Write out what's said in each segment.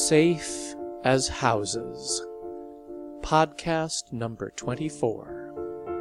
Safe as Houses, podcast number 24.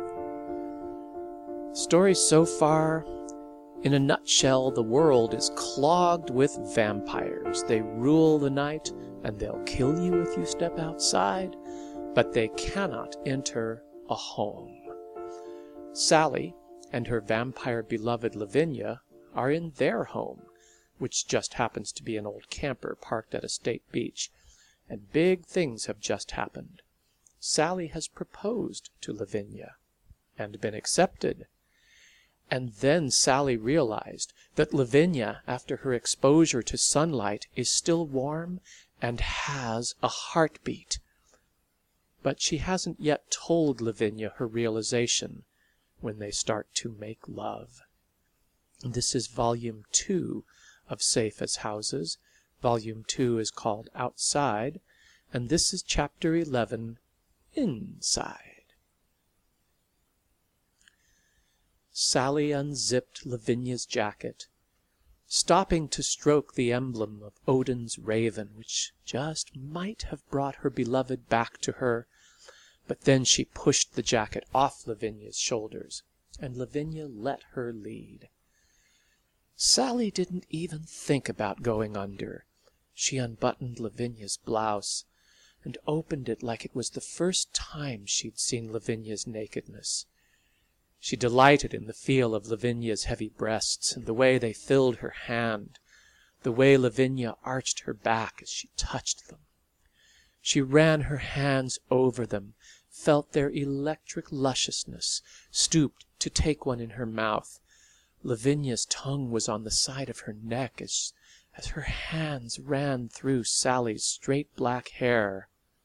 Story so far, in a nutshell, the world is clogged with vampires. They rule the night, and they'll kill you if you step outside, but they cannot enter a home. Sally and her vampire beloved Lavinia are in their home, which just happens to be an old camper parked at a state beach, and big things have just happened. Sally has proposed to Lavinia and been accepted. And then Sally realized that Lavinia, after her exposure to sunlight, is still warm and has a heartbeat. But she hasn't yet told Lavinia her realization when they start to make love. This is Volume 2 of Safe as Houses. Volume 2 is called Outside, and this is Chapter 11, Inside. Sally unzipped Lavinia's jacket, stopping to stroke the emblem of Odin's raven, which just might have brought her beloved back to her. But then she pushed the jacket off Lavinia's shoulders, and Lavinia let her lead. Sally didn't even think about going under. She unbuttoned Lavinia's blouse and opened it like it was the first time she'd seen Lavinia's nakedness. She delighted in the feel of Lavinia's heavy breasts and the way they filled her hand, the way Lavinia arched her back as she touched them. She ran her hands over them, felt their electric lusciousness, stooped to take one in her mouth. Lavinia's tongue was on the side of her neck as her hands ran through Sally's straight black hair.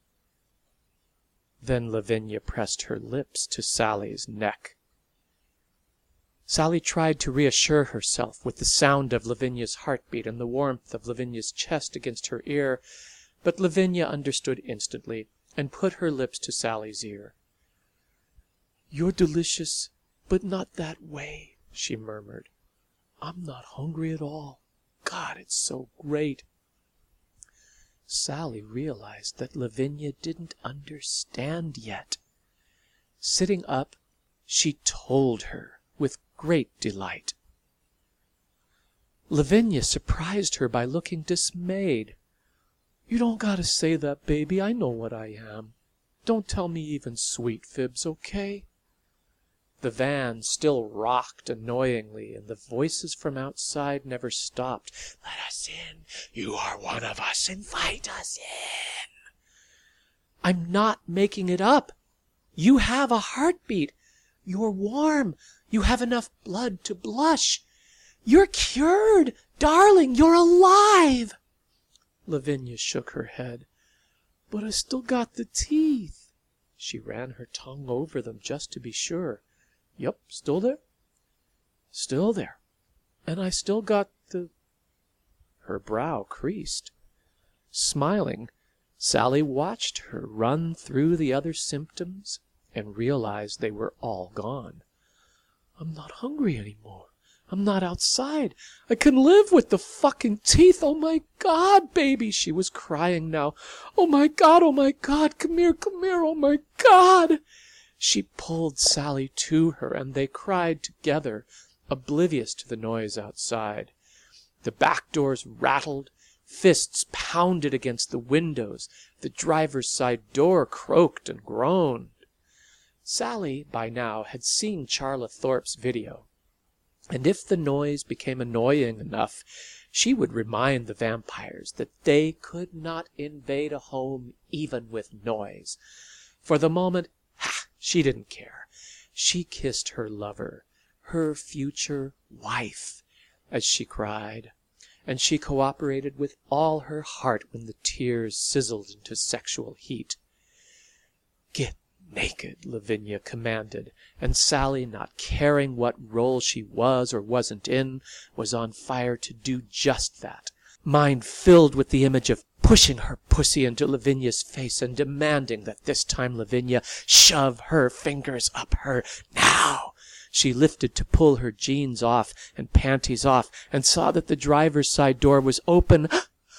Then Lavinia pressed her lips to Sally's neck. Sally tried to reassure herself with the sound of Lavinia's heartbeat and the warmth of Lavinia's chest against her ear, but Lavinia understood instantly and put her lips to Sally's ear. "You're delicious, but not that way," she murmured. "I'm not hungry at all. God, it's so great." Sally realized that Lavinia didn't understand yet. Sitting up, she told her with great delight. Lavinia surprised her by looking dismayed. "You don't gotta say that, baby. I know what I am. Don't tell me even sweet fibs, okay?" The van still rocked annoyingly, and the voices from outside never stopped. "Let us in. You are one of us. Invite us in." "I'm not making it up. You have a heartbeat. You're warm. You have enough blood to blush. You're cured. Darling, you're alive." Lavinia shook her head. "But I still got the teeth." She ran her tongue over them just to be sure. "Yup, still there?" "Still there. And I still got the—" Her brow creased. Smiling, Sally watched her run through the other symptoms and realized they were all gone. "I'm not hungry anymore. I'm not outside. I can live with the fucking teeth. Oh my God, baby!" She was crying now. Oh my God, come here, oh my God!" She pulled Sally to her, and they cried together, oblivious to the noise outside. The back doors rattled, fists pounded against the windows, the driver's side door croaked and groaned. Sally, by now, had seen Charla Thorpe's video, and if the noise became annoying enough, she would remind the vampires that they could not invade a home even with noise. For the moment, she didn't care. She kissed her lover, her future wife, as she cried, and she cooperated with all her heart when the tears sizzled into sexual heat. "Get naked," Lavinia commanded, and Sally, not caring what role she was or wasn't in, was on fire to do just that, mind filled with the image of pushing her pussy into Lavinia's face and demanding that this time Lavinia shove her fingers up her. Now! She lifted to pull her jeans off and panties off and saw that the driver's side door was open.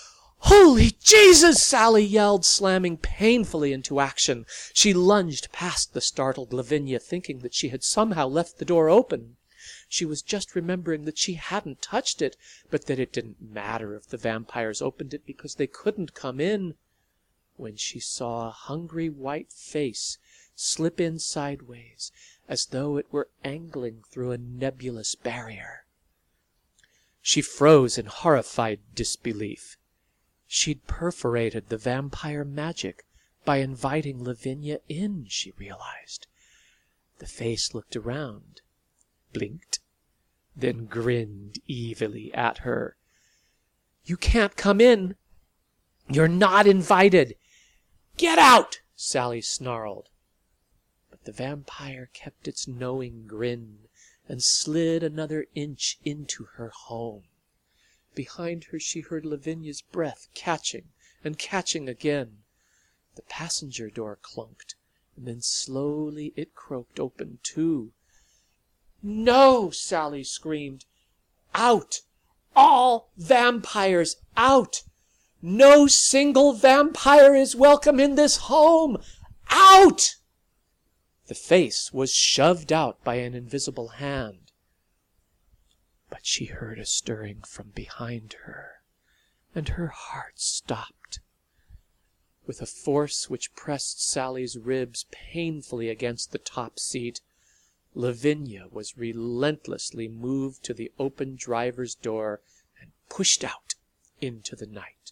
"Holy Jesus!" Sally yelled, slamming painfully into action. She lunged past the startled Lavinia, thinking that she had somehow left the door open. She was just remembering that she hadn't touched it, but that it didn't matter if the vampires opened it because they couldn't come in, when she saw a hungry white face slip in sideways, as though it were angling through a nebulous barrier. She froze in horrified disbelief. She'd perforated the vampire magic by inviting Lavinia in, she realized. The face looked around, blinked, then grinned evilly at her. "You can't come in. You're not invited. Get out!" Sally snarled. But the vampire kept its knowing grin and slid another inch into her home. Behind her she heard Lavinia's breath catching and catching again. The passenger door clunked, and then slowly it croaked open too. "No!" Sally screamed. "Out! All vampires out! No single vampire is welcome in this home! Out!" The face was shoved out by an invisible hand. But she heard a stirring from behind her, and her heart stopped. With a force which pressed Sally's ribs painfully against the top seat, Lavinia was relentlessly moved to the open driver's door and pushed out into the night.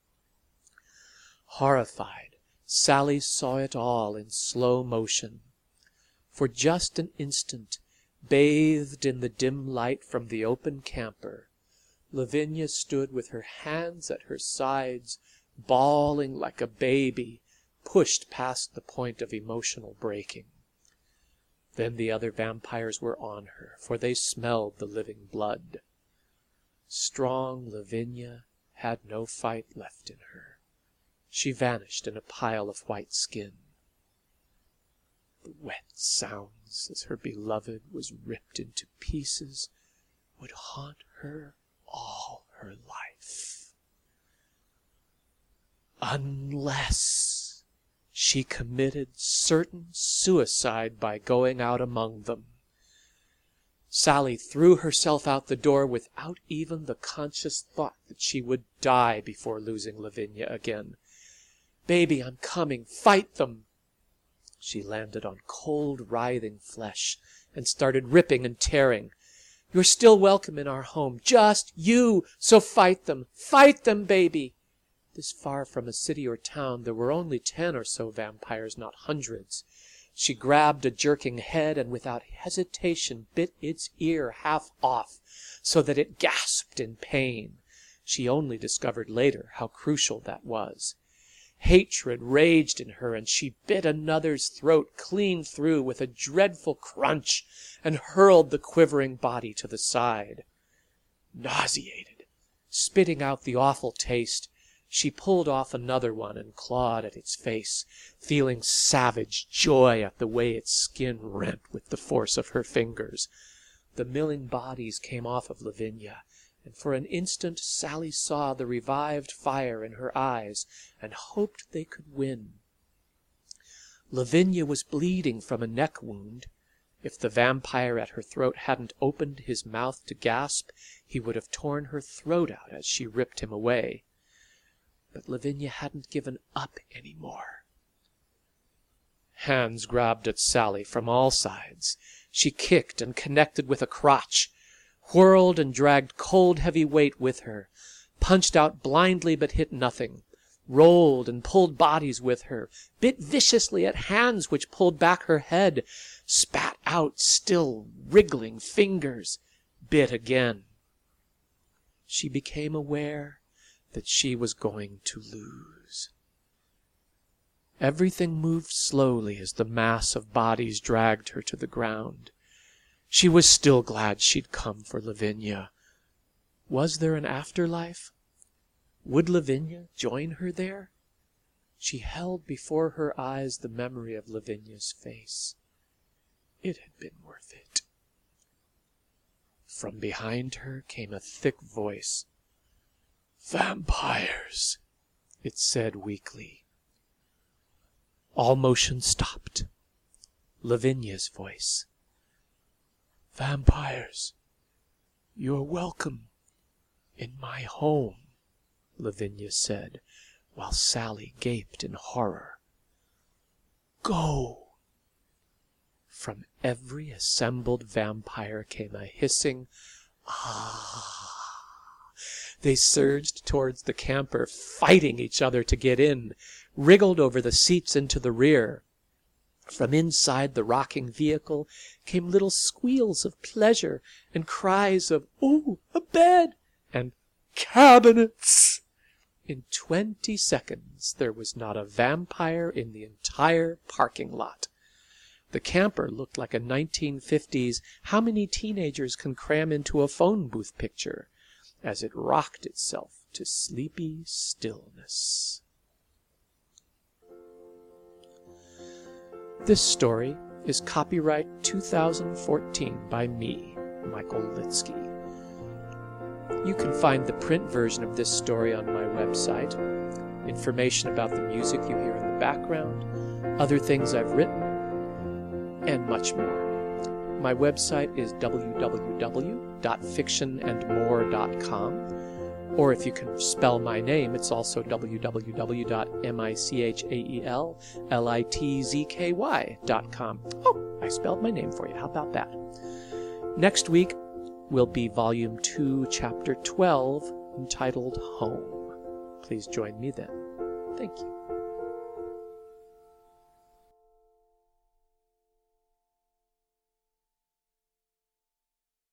Horrified, Sally saw it all in slow motion. For just an instant, bathed in the dim light from the open camper, Lavinia stood with her hands at her sides, bawling like a baby, pushed past the point of emotional breaking. Then the other vampires were on her, for they smelled the living blood. Strong Lavinia had no fight left in her. She vanished in a pile of white skin. The wet sounds as her beloved was ripped into pieces would haunt her all her life. Unless she committed certain suicide by going out among them. Sally threw herself out the door without even the conscious thought that she would die before losing Lavinia again. "Baby, I'm coming. Fight them!" She landed on cold, writhing flesh and started ripping and tearing. "You're still welcome in our home. Just you. So fight them. Fight them, baby." This far from a city or town, there were only 10 or so vampires, not hundreds. She grabbed a jerking head and without hesitation bit its ear half off, so that it gasped in pain. She only discovered later how crucial that was. Hatred raged in her, and she bit another's throat clean through with a dreadful crunch and hurled the quivering body to the side. Nauseated, spitting out the awful taste, she pulled off another one and clawed at its face, feeling savage joy at the way its skin rent with the force of her fingers. The milling bodies came off of Lavinia, and for an instant Sally saw the revived fire in her eyes and hoped they could win. Lavinia was bleeding from a neck wound. If the vampire at her throat hadn't opened his mouth to gasp, he would have torn her throat out as she ripped him away. But Lavinia hadn't given up any more. Hands grabbed at Sally from all sides. She kicked and connected with a crotch, whirled and dragged cold, heavy weight with her, punched out blindly but hit nothing, rolled and pulled bodies with her, bit viciously at hands which pulled back her head, spat out still wriggling fingers, bit again. She became aware that she was going to lose. Everything moved slowly as the mass of bodies dragged her to the ground. She was still glad she'd come for Lavinia. Was there an afterlife? Would Lavinia join her there? She held before her eyes the memory of Lavinia's face. It had been worth it. From behind her came a thick voice. "Vampires!" it said weakly. All motion stopped. Lavinia's voice. "Vampires, you're welcome in my home," Lavinia said, while Sally gaped in horror. "Go!" From every assembled vampire came a hissing "Ah!" They surged towards the camper, fighting each other to get in, wriggled over the seats into the rear. From inside the rocking vehicle came little squeals of pleasure and cries of "Ooh, a bed!" and "Cabinets!" In 20 seconds there was not a vampire in the entire parking lot. The camper looked like a 1950s "How many teenagers can cram into a phone booth" picture, as it rocked itself to sleepy stillness. This story is copyright 2014 by me, Michael Litsky. You can find the print version of this story on my website, information about the music you hear in the background, other things I've written, and much more. My website is www.fictionandmore.com, or if you can spell my name, it's also www.michaellitzky.com. Oh, I spelled my name for you. How about that? Next week will be Volume 2, Chapter 12, entitled Home. Please join me then. Thank you.